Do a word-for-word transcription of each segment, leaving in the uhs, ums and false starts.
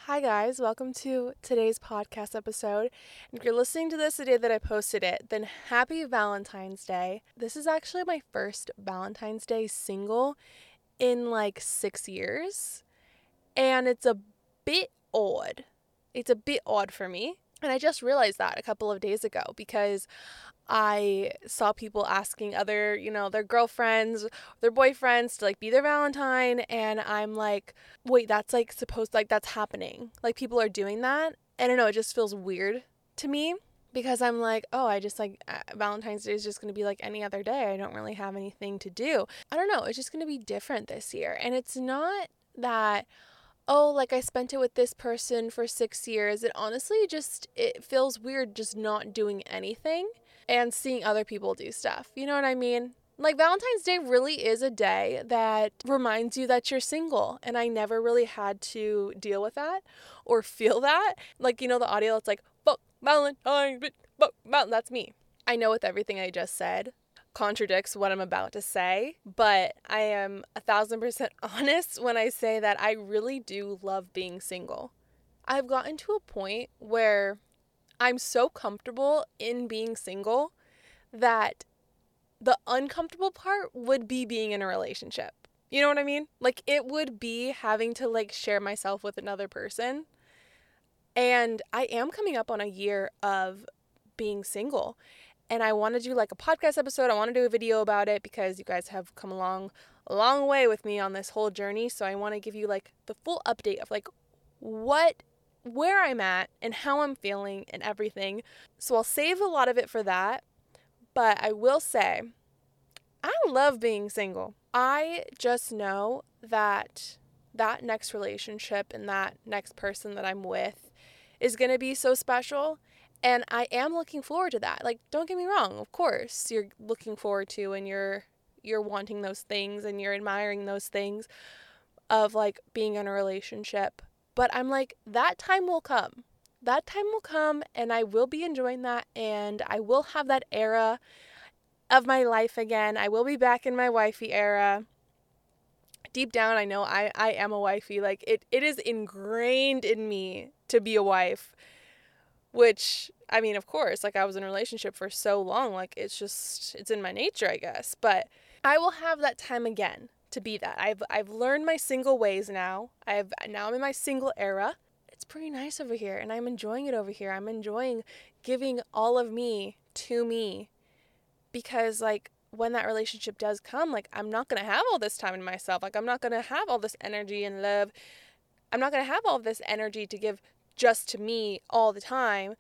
Hi, guys. Welcome to today's podcast episode. If you're listening to this the day that I posted it, then happy Valentine's Day. This is actually my first Valentine's Day single in like six years, and it's a bit odd. It's a bit odd for me. And I just realized that a couple of days ago because I saw people asking other, you know, their girlfriends, their boyfriends to like be their Valentine. And I'm like, wait, that's like supposed, like that's happening. Like people are doing that. I don't know. It just feels weird to me because I'm like, oh, I just like Valentine's Day is just going to be like any other day. I don't really have anything to do. I don't know. It's just going to be different this year. And it's not that, oh, like I spent it with this person for six years. It honestly just, it feels weird just not doing anything and seeing other people do stuff. You know what I mean? Like Valentine's Day really is a day that reminds you that you're single. And I never really had to deal with that or feel that. Like, you know, the audio that's like, fuck Valentine's, fuck Valentine's. That's me. I know with everything I just said contradicts what I'm about to say, but I am a thousand percent honest when I say that I really do love being single. I've gotten to a point where I'm so comfortable in being single that the uncomfortable part would be being in a relationship. You know what I mean? Like it would be having to like share myself with another person. And I am coming up on a year of being single. And I want to do like a podcast episode. I want to do a video about it because you guys have come along a long way with me on this whole journey. So I want to give you like the full update of like what, where I'm at and how I'm feeling and everything. So I'll save a lot of it for that. But I will say, I love being single. I just know that that next relationship and that next person that I'm with is going to be so special. And I am looking forward to that. Like, don't get me wrong. Of course, you're looking forward to and you're you're wanting those things and you're admiring those things of like being in a relationship. But I'm like, that time will come. That time will come and I will be enjoying that and I will have that era of my life again. I will be back in my wifey era. Deep down, I know I, I am a wifey. Like, it, it is ingrained in me to be a wife. Which, I mean, of course, like I was in a relationship for so long, like it's just, it's in my nature, I guess. But I will have that time again to be that. I've I've learned my single ways now. I've now I'm in my single era. It's pretty nice over here and I'm enjoying it over here. I'm enjoying giving all of me to me because like when that relationship does come, like I'm not going to have all this time in myself. Like I'm not going to have all this energy and love. I'm not going to have all this energy to give just to me all the time.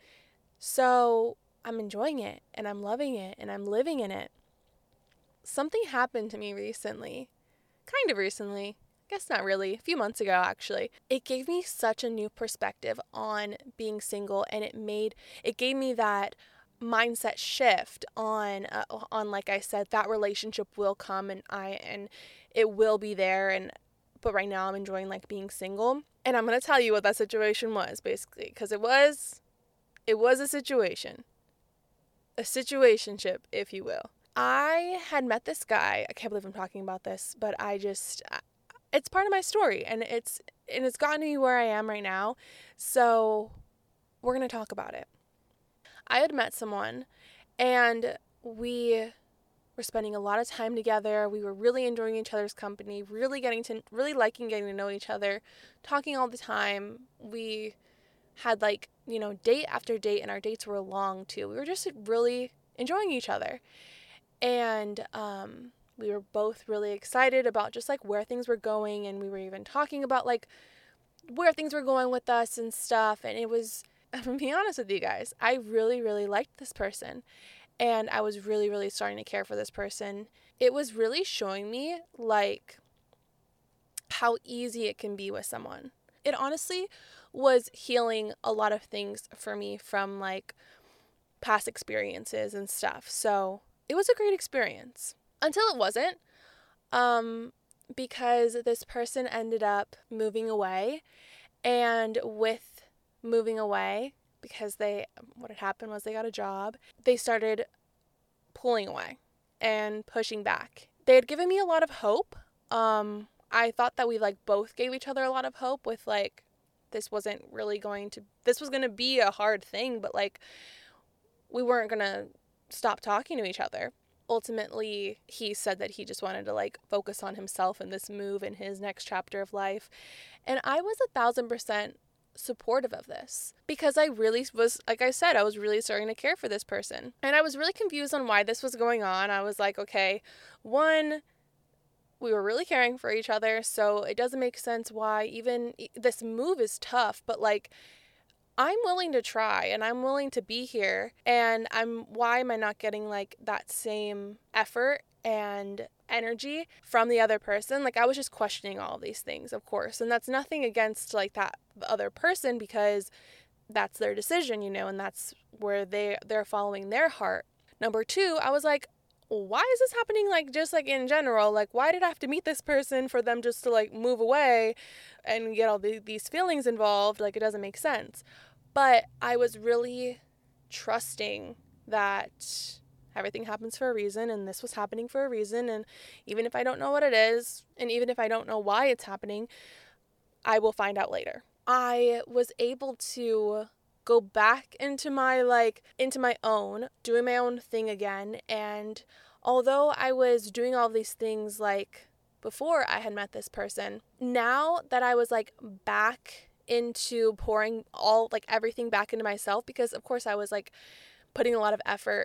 So I'm enjoying it and I'm loving it and I'm living in it. Something happened to me recently, kind of recently, I guess not really, a few months ago actually. It gave me such a new perspective on being single and it made, it gave me that mindset shift on, uh, on like I said, that relationship will come and I, and it will be there and but right now I'm enjoying like being single. And I'm going to tell you what that situation was basically because it was it was a situation. A situationship, if you will. I had met this guy. I can't believe I'm talking about this, but I just it's part of my story and it's and it's gotten me where I am right now. So, we're going to talk about it. I had met someone and we we're spending a lot of time together. We were really enjoying each other's company, really getting to, really liking getting to know each other, talking all the time. We had like, you know, date after date and our dates were long too. We were just really enjoying each other. And um, we were both really excited about just like where things were going. And we were even talking about like where things were going with us and stuff. And it was, I'm gonna be honest with you guys, I really, really liked this person. And I was really, really starting to care for this person. It was really showing me, like, how easy it can be with someone. It honestly was healing a lot of things for me from, like, past experiences and stuff. So, it was a great experience. Until it wasn't. Um, because this person ended up moving away. And with moving away, because they, what had happened was they got a job, they started pulling away and pushing back. They had given me a lot of hope. Um, I thought that we like both gave each other a lot of hope with like this wasn't really going to, this was going to be a hard thing, but like, we weren't going to stop talking to each other. Ultimately, he said that he just wanted to like focus on himself and this move in his next chapter of life. And I was a thousand percent supportive of this because I really was, like I said, I was really starting to care for this person. And I was really confused on why this was going on. I was like, okay, one, we were really caring for each other, so it doesn't make sense why even this move is tough, but like, I'm willing to try and I'm willing to be here, and I'm, why am I not getting like that same effort and energy from the other person? Like, I was just questioning all of these things, of course, and that's nothing against like that other person, because that's their decision, you know, and that's where they they're following their heart. Number two, I was like, why is this happening, like, just like in general? Like, why did I have to meet this person for them just to like move away and get all the, these feelings involved? Like, it doesn't make sense. But I was really trusting that everything happens for a reason, and this was happening for a reason, and even if I don't know what it is, and even if I don't know why it's happening, I will find out later. I was able to go back into my like into my own, doing my own thing again, and although I was doing all these things like before I had met this person, now that I was like back into pouring all like everything back into myself, because of course I was like putting a lot of effort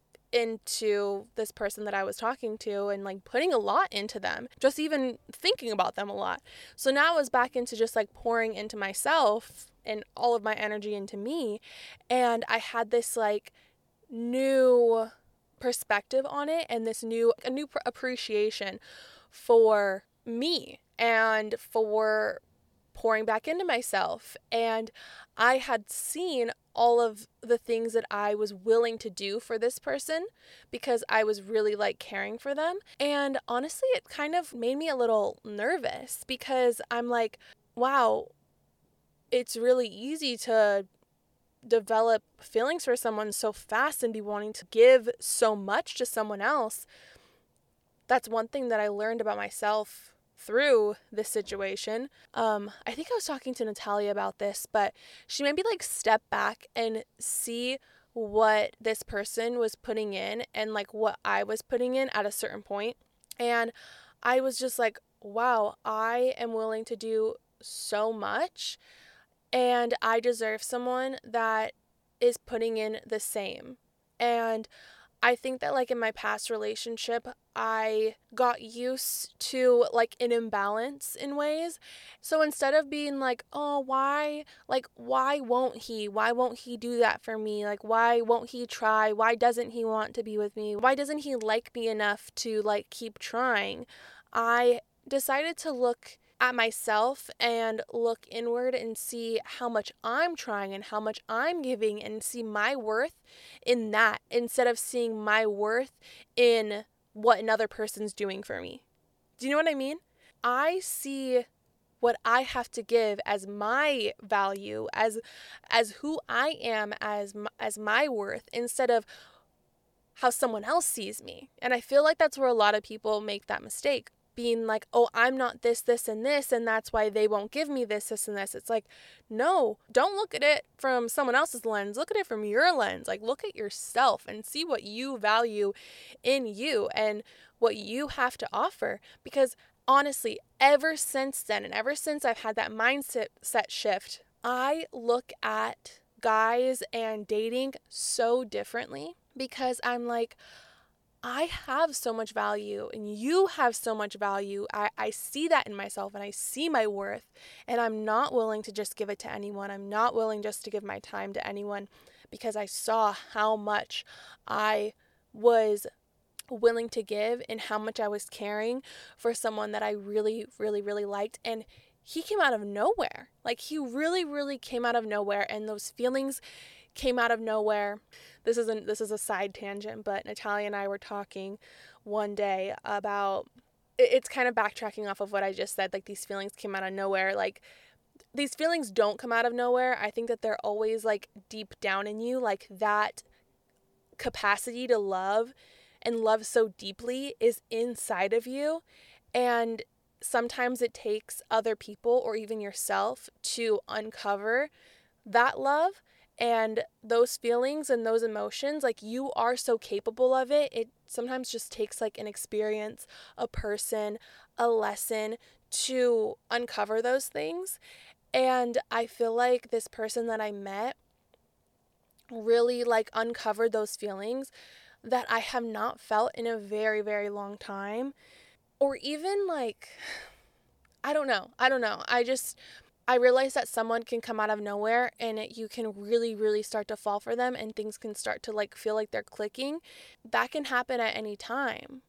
into this person that I was talking to, and like putting a lot into them, just even thinking about them a lot. So now I was back into just like pouring into myself and all of my energy into me, and I had this like new perspective on it, and this new a new appreciation for me and for pouring back into myself. And I had seen all of the things that I was willing to do for this person because I was really like caring for them. And honestly, it kind of made me a little nervous because I'm like, wow, it's really easy to develop feelings for someone so fast and be wanting to give so much to someone else. That's one thing that I learned about myself through this situation. Um, I think I was talking to Natalia about this, but she made me like step back and see what this person was putting in and like what I was putting in at a certain point. And I was just like, wow, I am willing to do so much, and I deserve someone that is putting in the same. And I think that like in my past relationship, I got used to like an imbalance in ways. So instead of being like, oh, why, like, why won't he? Why won't he do that for me? Like, why won't he try? Why doesn't he want to be with me? Why doesn't he like me enough to like keep trying? I decided to look at myself and look inward and see how much I'm trying and how much I'm giving, and see my worth in that instead of seeing my worth in what another person's doing for me. Do you know what I mean? I see what I have to give as my value, as as who I am, as as my worth, instead of how someone else sees me. And I feel like that's where a lot of people make that mistake. Being like, oh, I'm not this, this, and this, and that's why they won't give me this, this, and this. It's like, no, don't look at it from someone else's lens. Look at it from your lens. Like, look at yourself and see what you value in you and what you have to offer. Because honestly, ever since then, and ever since I've had that mindset set shift, I look at guys and dating so differently, because I'm like, I have so much value and you have so much value. I, I see that in myself and I see my worth, and I'm not willing to just give it to anyone. I'm not willing just to give my time to anyone, because I saw how much I was willing to give and how much I was caring for someone that I really, really, really liked. And he came out of nowhere. Like, he really, really came out of nowhere, and those feelings came out of nowhere. This isn't this is a side tangent, but Natalia and I were talking one day about, it's kind of backtracking off of what I just said, like these feelings came out of nowhere. Like, these feelings don't come out of nowhere. I think that they're always like deep down in you, like that capacity to love and love so deeply is inside of you. And sometimes it takes other people or even yourself to uncover that love and those feelings and those emotions. Like, you are so capable of it. It sometimes just takes like an experience, a person, a lesson to uncover those things. And I feel like this person that I met really like uncovered those feelings that I have not felt in a very, very long time. Or even like, I don't know. I don't know. I just, I realized that someone can come out of nowhere and it, you can really, really start to fall for them and things can start to like feel like they're clicking. That can happen at any time.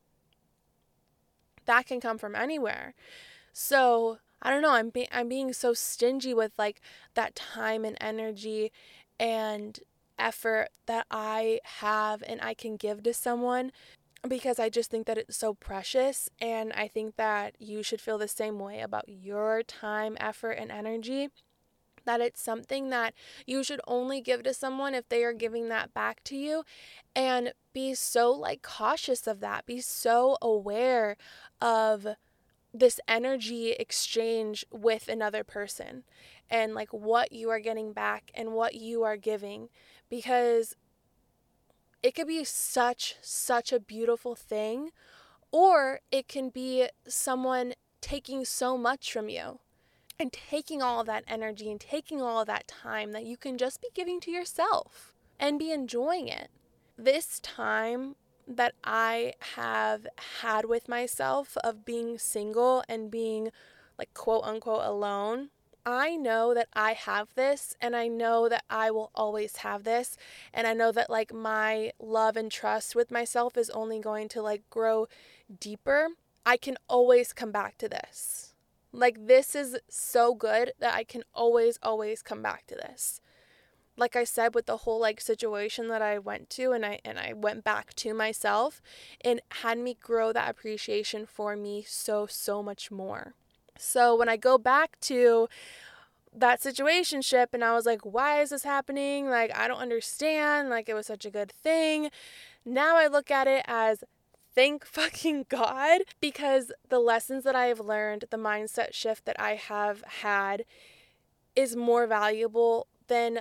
That can come from anywhere. So I don't know. I'm being I'm being so stingy with like that time and energy and effort that I have and I can give to someone, because I just think that it's so precious, and I think that you should feel the same way about your time, effort, and energy. That it's something that you should only give to someone if they are giving that back to you, and be so like cautious of that. Be so aware of this energy exchange with another person and like what you are getting back and what you are giving, because it could be such, such a beautiful thing, or it can be someone taking so much from you and taking all of that energy and taking all of that time that you can just be giving to yourself and be enjoying it. This time that I have had with myself of being single and being like quote unquote alone, I know that I have this, and I know that I will always have this, and I know that like my love and trust with myself is only going to like grow deeper. I can always come back to this. Like, this is so good that I can always, always come back to this. Like I said, with the whole like situation that I went to and I and I went back to myself, and had me grow that appreciation for me so, so much more. So when I go back to that situationship and I was like, why is this happening? Like, I don't understand. Like, it was such a good thing. Now I look at it as thank fucking God, because the lessons that I have learned, the mindset shift that I have had is more valuable than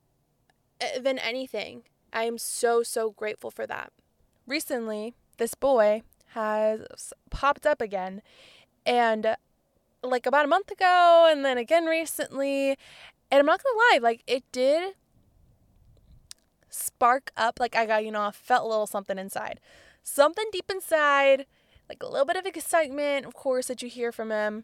than anything. I am so, so grateful for that. Recently, this boy has popped up again, and like about a month ago, and then again recently, and I'm not gonna lie, like it did spark up, like I got, you know, I felt a little something inside. Something deep inside, like a little bit of excitement, of course, that you hear from him.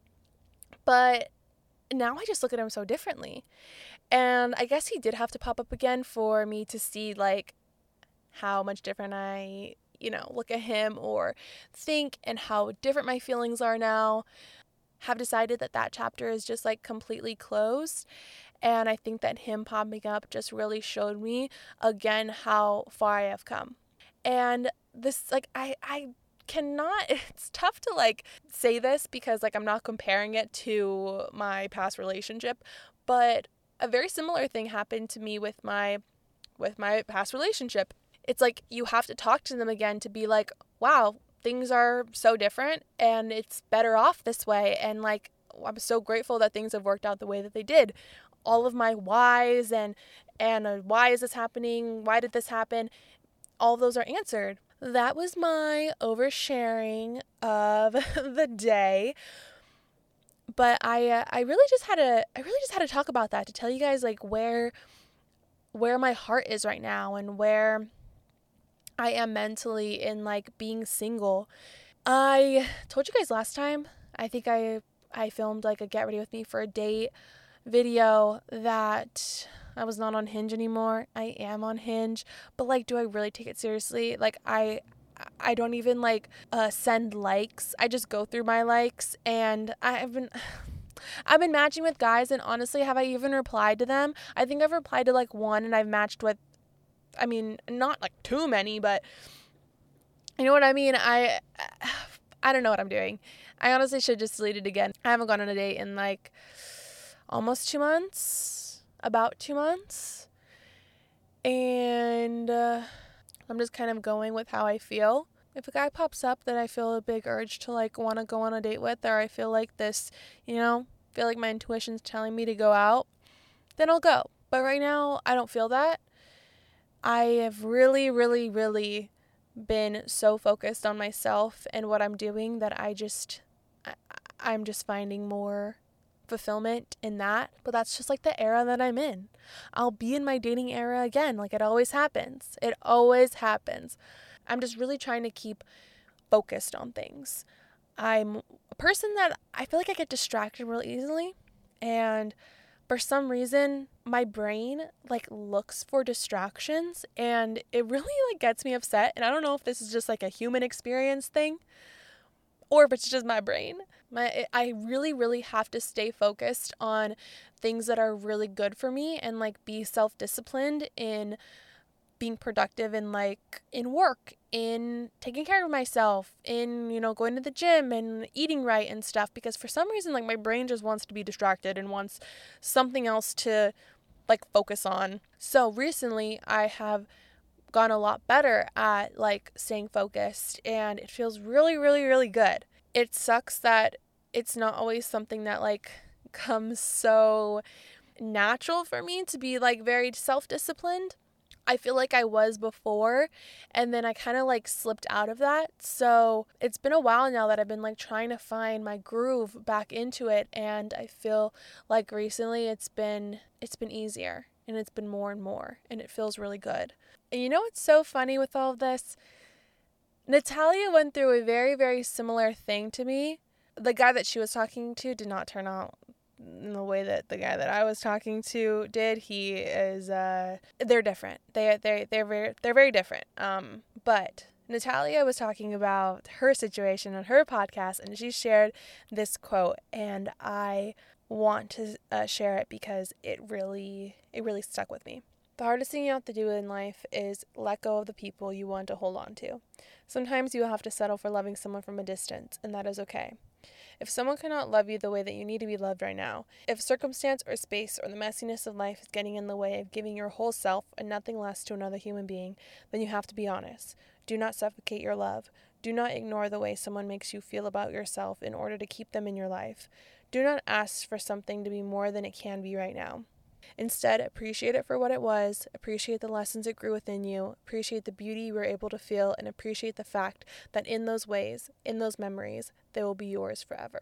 But now I just look at him so differently. And I guess he did have to pop up again for me to see like how much different I, you know, look at him or think, and how different my feelings are now. Have decided that that chapter is just like completely closed. And I think that him popping up just really showed me again how far I have come. And this, like, I, I cannot, it's tough to like say this because like I'm not comparing it to my past relationship, but a very similar thing happened to me with my, with my past relationship. It's like you have to talk to them again to be like, wow, things are so different and it's better off this way. And like, I'm so grateful that things have worked out the way that they did. All of my whys and, and uh, why is this happening? Why did this happen? All of those are answered. That was my oversharing of the day. But I, uh, I really just had to, I really just had to talk about that to tell you guys like where, where my heart is right now and where I am mentally in like being single. I told you guys last time, I think I I filmed like a get ready with me for a date video, that I was not on Hinge anymore. I am on Hinge, but like, do I really take it seriously? Like I I don't even like uh, send likes. I just go through my likes, and I've been I've been matching with guys, and honestly, have I even replied to them? I think I've replied to like one, and I've matched with, I mean, not like too many, but you know what I mean? I I don't know what I'm doing. I honestly should just delete it again. I haven't gone on a date in like almost two months, about two months. And uh, I'm just kind of going with how I feel. If a guy pops up that I feel a big urge to like want to go on a date with, or I feel like this, you know, feel like my intuition's telling me to go out, then I'll go. But right now, I don't feel that. I have really, really, really been so focused on myself and what I'm doing that I just, I, I'm just finding more fulfillment in that. But that's just like the era that I'm in. I'll be in my dating era again, like it always happens. It always happens. I'm just really trying to keep focused on things. I'm a person that I feel like I get distracted real easily, and for some reason my brain like looks for distractions, and it really like gets me upset. And I don't know if this is just like a human experience thing or if it's just my brain. My I really really have to stay focused on things that are really good for me and like be self-disciplined in being productive in like in work, in taking care of myself, in, you know, going to the gym and eating right and stuff, because for some reason like my brain just wants to be distracted and wants something else to like focus on. So recently I have gone a lot better at like staying focused, and it feels really really really good. It sucks that it's not always something that like comes so natural for me to be like very self-disciplined. I feel like I was before, and then I kind of like slipped out of that. So it's been a while now that I've been like trying to find my groove back into it, and I feel like recently it's been it's been easier, and it's been more and more, and it feels really good. And you know what's so funny with all of this? Natalia went through a very very similar thing to me. The guy that she was talking to did not turn out in the way that the guy that I was talking to did. He is uh they're different. They they they're very they're very different. Um but Natalia was talking about her situation on her podcast, and she shared this quote, and I want to uh, share it because it really it really stuck with me. The hardest thing you have to do in life is let go of the people you want to hold on to. Sometimes you will have to settle for loving someone from a distance, and that is okay. If someone cannot love you the way that you need to be loved right now, if circumstance or space or the messiness of life is getting in the way of giving your whole self and nothing less to another human being, then you have to be honest. Do not suffocate your love. Do not ignore the way someone makes you feel about yourself in order to keep them in your life. Do not ask for something to be more than it can be right now. Instead, appreciate it for what it was, appreciate the lessons it grew within you, appreciate the beauty you were able to feel, and appreciate the fact that in those ways, in those memories, they will be yours forever.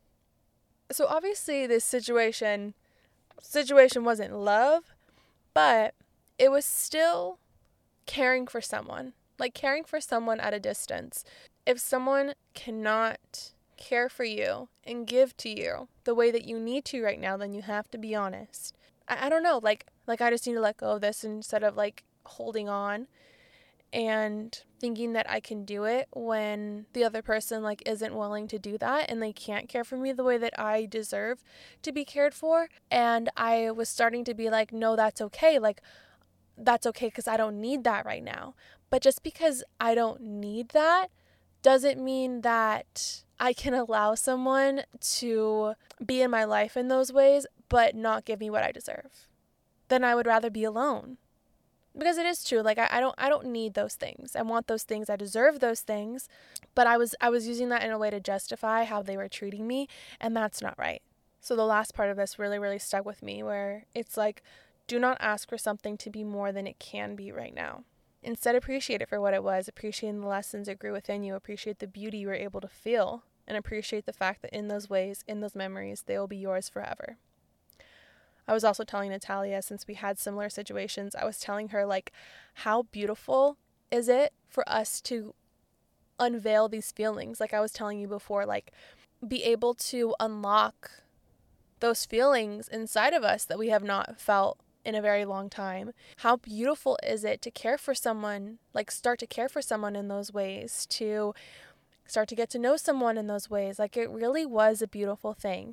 So obviously this situation, situation wasn't love, but it was still caring for someone, like caring for someone at a distance. If someone cannot care for you and give to you the way that you need to right now, then you have to be honest. I, I don't know, like, like I just need to let go of this instead of like holding on and thinking that I can do it when the other person like isn't willing to do that, and they can't care for me the way that I deserve to be cared for. And I was starting to be like, no, that's okay. Like, that's okay because I don't need that right now. But just because I don't need that doesn't mean that I can allow someone to be in my life in those ways but not give me what I deserve. Then I would rather be alone. Because it is true, like I, I don't I don't need those things. I want those things, I deserve those things, but I was I was using that in a way to justify how they were treating me, and that's not right. So the last part of this really, really stuck with me, where it's like, do not ask for something to be more than it can be right now. Instead, appreciate it for what it was, appreciate the lessons it grew within you, appreciate the beauty you were able to feel, and appreciate the fact that in those ways, in those memories, they will be yours forever. I was also telling Natalia, since we had similar situations, I was telling her, like, how beautiful is it for us to unveil these feelings? Like I was telling you before, like, be able to unlock those feelings inside of us that we have not felt in a very long time. How beautiful is it to care for someone, like start to care for someone in those ways, to start to get to know someone in those ways. Like, it really was a beautiful thing.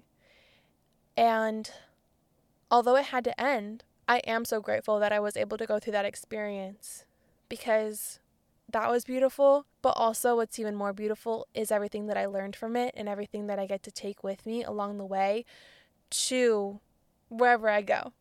And although it had to end, I am so grateful that I was able to go through that experience, because that was beautiful. But also what's even more beautiful is everything that I learned from it and everything that I get to take with me along the way to wherever I go.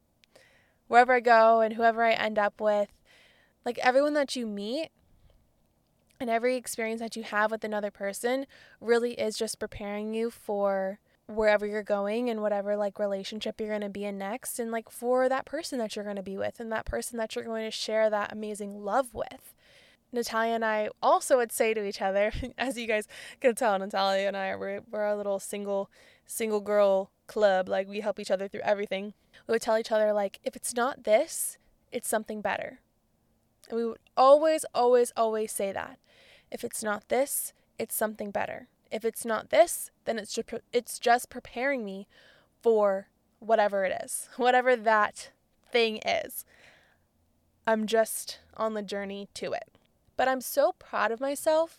Wherever I go and whoever I end up with. Like, everyone that you meet, And every experience that you have with another person really is just preparing you for wherever you're going and whatever like relationship you're going to be in next, and like for that person that you're going to be with and that person that you're going to share that amazing love with. Natalia and I also would say to each other, as you guys can tell, Natalia and I, we're, we're a little single, single girl club. Like, we help each other through everything. We would tell each other, like, if it's not this, it's something better. And we would always, always, always say that. If it's not this, it's something better. If it's not this, then it's just, it's just preparing me for whatever it is, whatever that thing is. I'm just on the journey to it. But I'm so proud of myself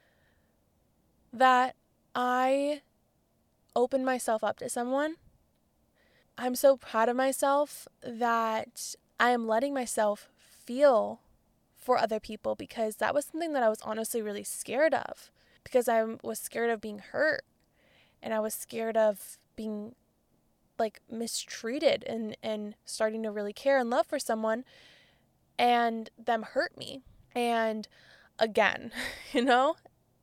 that I opened myself up to someone. I'm so proud of myself that I am letting myself feel for other people, because that was something that I was honestly really scared of, because I was scared of being hurt, and I was scared of being like mistreated and, and starting to really care and love for someone and them hurt me. And again, you know,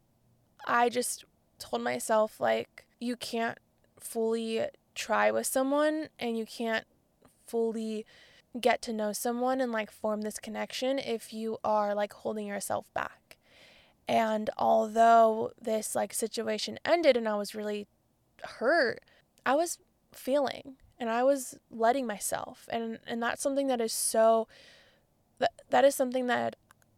I just told myself, like, you can't fully try with someone and you can't fully get to know someone and like form this connection if you are like holding yourself back. And although this like situation ended and I was really hurt, I was feeling and I was letting myself. And, and that's something that is so, that, that is something that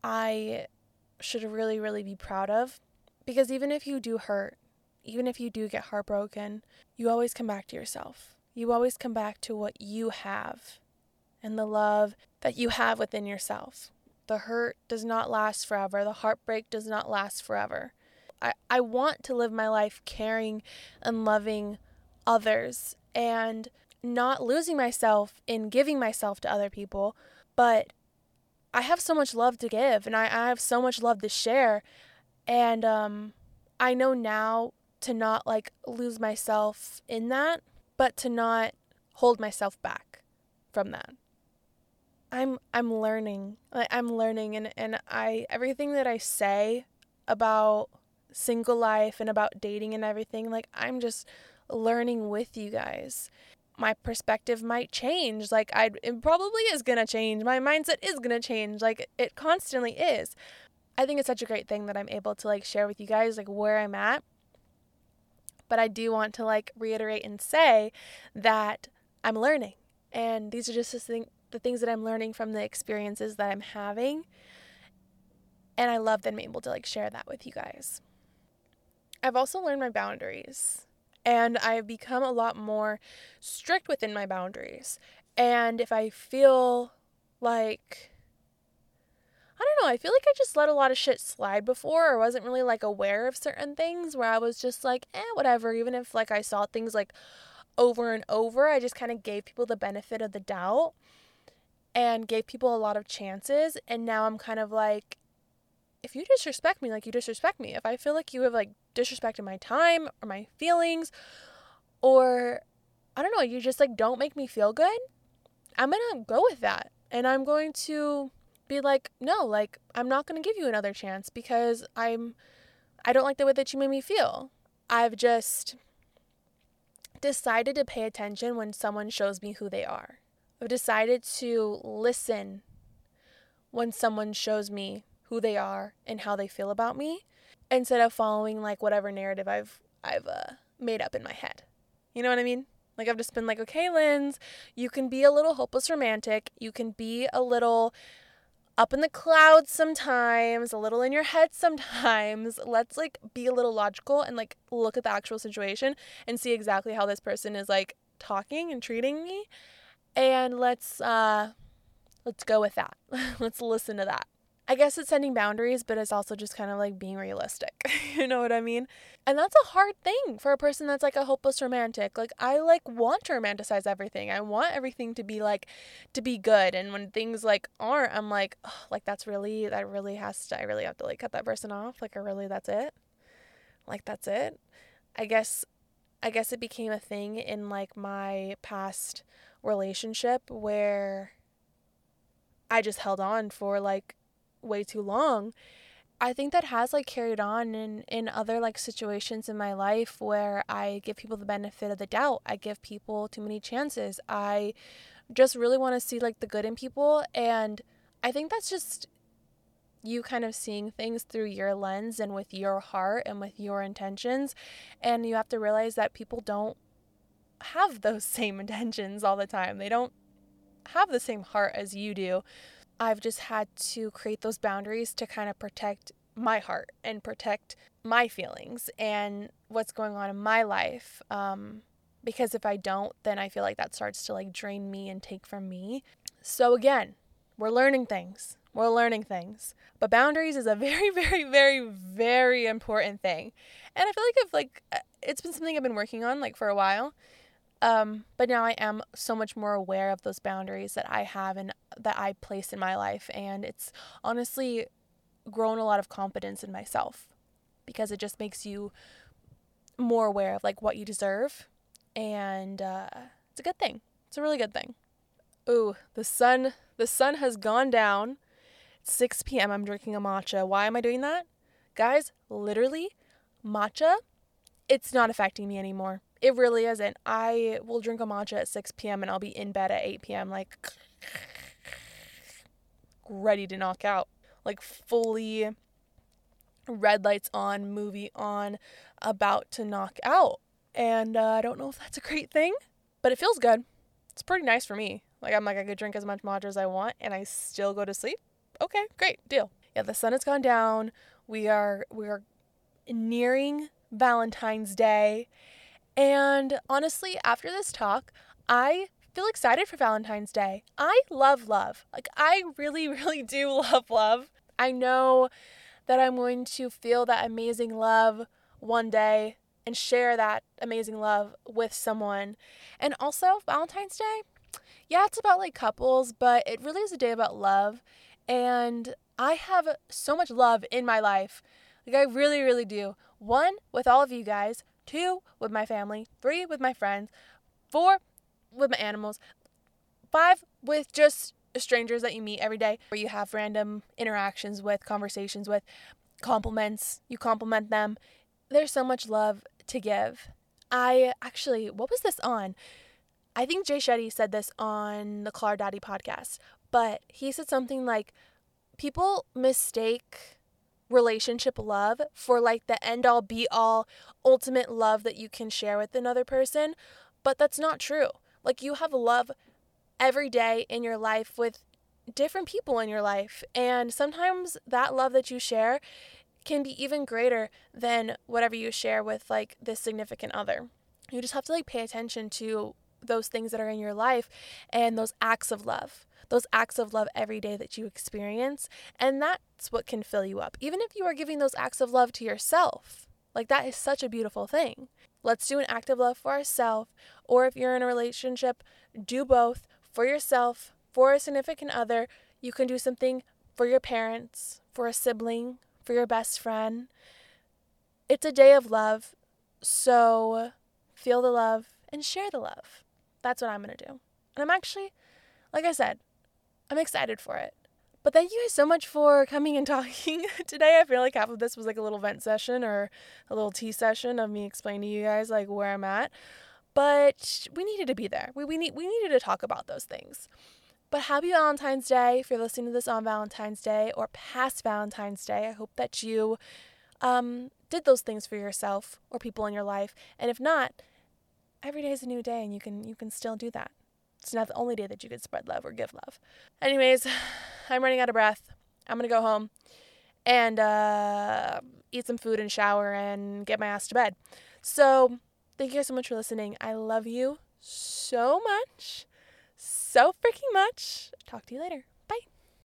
I should really, really be proud of, because even if you do hurt, even if you do get heartbroken, you always come back to yourself. You always come back to what you have and the love that you have within yourself. The hurt does not last forever. The heartbreak does not last forever. I, I want to live my life caring and loving others and not losing myself in giving myself to other people, but I have so much love to give, and I, I have so much love to share. And um, I know now to not like lose myself in that, but to not hold myself back from that. I'm I'm learning. I'm learning, and, and I everything that I say about single life and about dating and everything, like, I'm just learning with you guys. My perspective might change. Like, I it probably is going to change. My mindset is going to change. Like, it constantly is. I think it's such a great thing that I'm able to, like, share with you guys, like, where I'm at. But I do want to, like, reiterate and say that I'm learning. And these are just the, thing, the things that I'm learning from the experiences that I'm having. And I love that I'm able to, like, share that with you guys. I've also learned my boundaries. And I've become a lot more strict within my boundaries. And if I feel like, I don't know, I feel like I just let a lot of shit slide before, or wasn't really like aware of certain things, where I was just like, eh, whatever. Even if like I saw things like over and over, I just kind of gave people the benefit of the doubt and gave people a lot of chances. And now I'm kind of like, if you disrespect me, like, you disrespect me. If I feel like you have like disrespected my time or my feelings, or I don't know, you just like don't make me feel good, I'm gonna go with that. And I'm going to be like, no, like, I'm not gonna give you another chance because I'm I don't like the way that you made me feel. I've just decided to pay attention when someone shows me who they are. I've decided to listen when someone shows me who they are and how they feel about me, instead of following like whatever narrative I've I've uh, made up in my head. You know what I mean? Like, I've just been like, okay, Linz, you can be a little hopeless romantic. You can be a little up in the clouds sometimes, a little in your head sometimes. Let's like be a little logical and like look at the actual situation and see exactly how this person is like talking and treating me. And let's uh let's go with that. Let's listen to that. I guess it's setting boundaries, but it's also just kind of like being realistic. You know what I mean? And that's a hard thing for a person that's like a hopeless romantic. Like, I like want to romanticize everything. I want everything to be like, to be good. And when things like aren't, I'm like, oh, like, that's really, that really has to, I really have to like cut that person off. Like, I really, that's it. Like, that's it. I guess, I guess it became a thing in like my past relationship where I just held on for like way too long. I think that has like carried on in, in other like situations in my life where I give people the benefit of the doubt. I give people too many chances. I just really want to see like the good in people. And I think that's just you kind of seeing things through your lens and with your heart and with your intentions. And you have to realize that people don't have those same intentions all the time. They don't have the same heart as you do. I've just had to create those boundaries to kind of protect my heart and protect my feelings and what's going on in my life. Um, because if I don't, then I feel like that starts to like drain me and take from me. So again, we're learning things. We're learning things. But boundaries is a very, very, very, very important thing. And I feel like I've like, it's been something I've been working on like for a while. Um, but now I am so much more aware of those boundaries that I have and that I place in my life. And it's honestly grown a lot of confidence in myself because it just makes you more aware of like what you deserve. And uh, it's a good thing. It's a really good thing. Ooh, the sun, the sun has gone down. It's six p.m. I'm drinking a matcha. Why am I doing that? Guys, literally, matcha, it's not affecting me anymore. It really isn't. I will drink a matcha at six p.m. and I'll be in bed at eight p.m. like ready to knock out. Like fully red lights on, movie on, about to knock out. And uh, I don't know if that's a great thing, but it feels good. It's pretty nice for me. Like I'm like, I could drink as much matcha as I want and I still go to sleep. Okay, great, deal. Yeah, the sun has gone down. We are we are nearing Valentine's Day. And honestly, after this talk, I feel excited for Valentine's Day. I love love. Like, I really, really do love love. I know that I'm going to feel that amazing love one day and share that amazing love with someone. And also, Valentine's Day, yeah, it's about like couples, but it really is a day about love. And I have so much love in my life. Like, I really, really do. One, with all of you guys. Two, with my family. Three, with my friends. Four, with my animals. Five, with just strangers that you meet every day, where you have random interactions with, conversations with, compliments. You compliment them. There's so much love to give. I actually, what was this on? I think Jay Shetty said this on the Call Her Daddy podcast, but he said something like, people mistake relationship love for like the end all be all ultimate love that you can share with another person, but that's not true. Like, you have love every day in your life with different people in your life, and sometimes that love that you share can be even greater than whatever you share with like this significant other. You just have to like pay attention to those things that are in your life and those acts of love. Those acts of love every day that you experience. And that's what can fill you up. Even if you are giving those acts of love to yourself, like that is such a beautiful thing. Let's do an act of love for ourselves. Or if you're in a relationship, do both for yourself, for a significant other. You can do something for your parents, for a sibling, for your best friend. It's a day of love. So feel the love and share the love. That's what I'm going to do. And I'm actually, like I said, I'm excited for it. But thank you guys so much for coming and talking today. I feel like half of this was like a little vent session or a little tea session of me explaining to you guys like where I'm at. But we needed to be there. We we need we needed to talk about those things. But happy Valentine's Day if you're listening to this on Valentine's Day or past Valentine's Day. I hope that you um, did those things for yourself or people in your life. And if not, every day is a new day and you can you can still do that. It's not the only day that you could spread love or give love. Anyways, I'm running out of breath. I'm going to go home and uh, eat some food and shower and get my ass to bed. So thank you guys so much for listening. I love you so much. So freaking much. Talk to you later. Bye.